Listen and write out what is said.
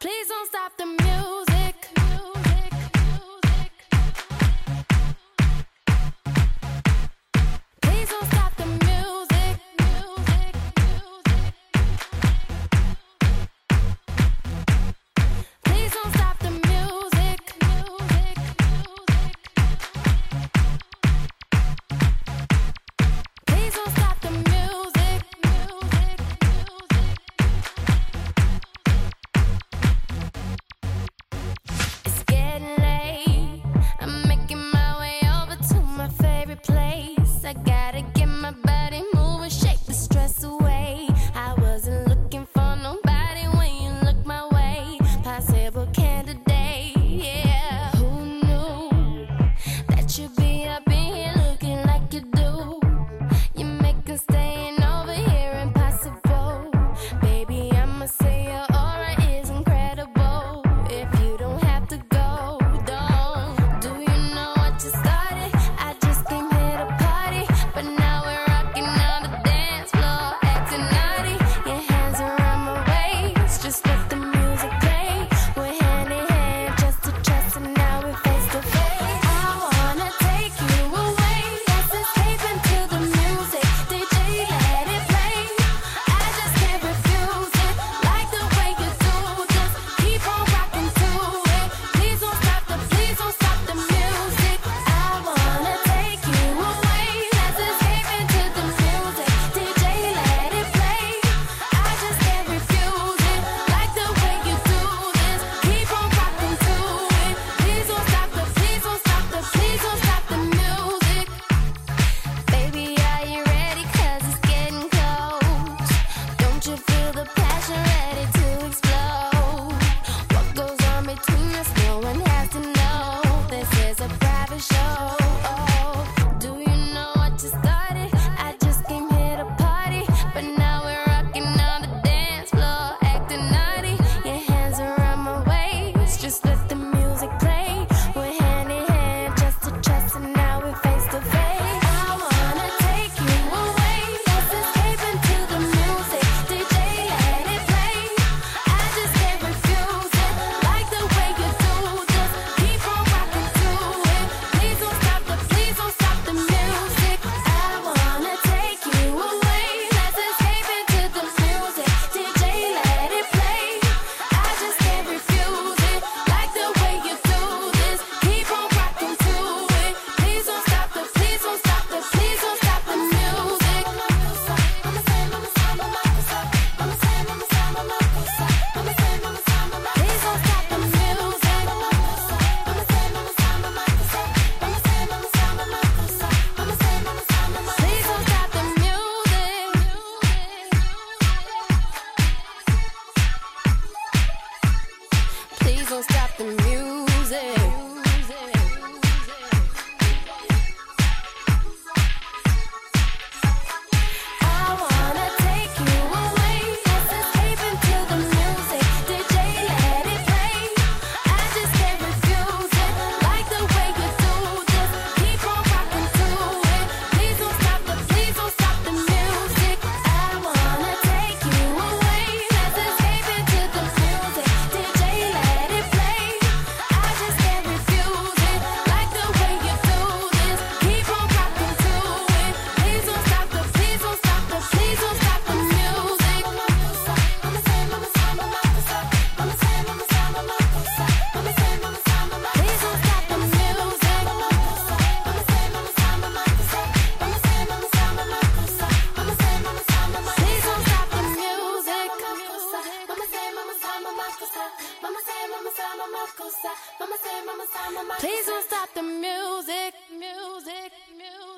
Please don't stop the music. Please don't stop the music. Please don't stop the music. Please don't stop the music. It's getting late. I'm making my way over to my favorite place. I gotta get my body moving, shake the stress away. I wasn't looking for nobody when you look my way. Possible candidate, yeah. Who knew that you'd be up in here looking like you do? You make us staying over here impossible. Baby, I'ma say your aura is incredible. If you don't have to go, don't. Do you know what you started? I just came here to party, but now we're rocking on the dance floor, acting naughty. Your hands around my waist, just let the music play. We're hand in hand, chest to chest, and now we're face to face. I wanna take you away, let's escape into the music. DJ, let it play. I just can't refuse it, like the way you do. Just keep on rocking to it. Please don't stop the music. I wanna take you away, let's escape into the music. DJ, let it play. I just can't refuse it, like the way you do this. Keep on rocking to it. Please don't stop the music. Baby, are you ready? 'Cause it's getting close. Don't you feel the passion ready to explode? What goes on between us, no one has to know. This is a private show. Do you know what you started? I just came here to party, but now we're rocking on the dance floor, acting naughty. Your hands around my waist, just let the music play. We're hand in hand, chest to chest, and now we're face to face. I wanna take you away, let's escape into the music. DJ, let it play. I just can't refuse it, like the way you do. Just keep on rocking to it. Please don't stop the music. I wanna take you away, let's escape into the music. DJ, let it play. I just can't refuse it, like the way you do this. Keep on rocking to it. Please don't stop the music. Please don't stop the music. Please don't stop the music. Please don't stop the music. I wanna take you away, let's escape into the music. DJ, let it play. I just can't refuse it, like the way you do. Just keep on rocking to it. Please don't stop the music. I wanna take you away, let's escape into the music. DJ, let it play. I just can't refuse it, like the way you do this. Keep on rocking to it. Please don't stop the music. Please don't stop the music. Please don't stop the music. Please don't stop the music.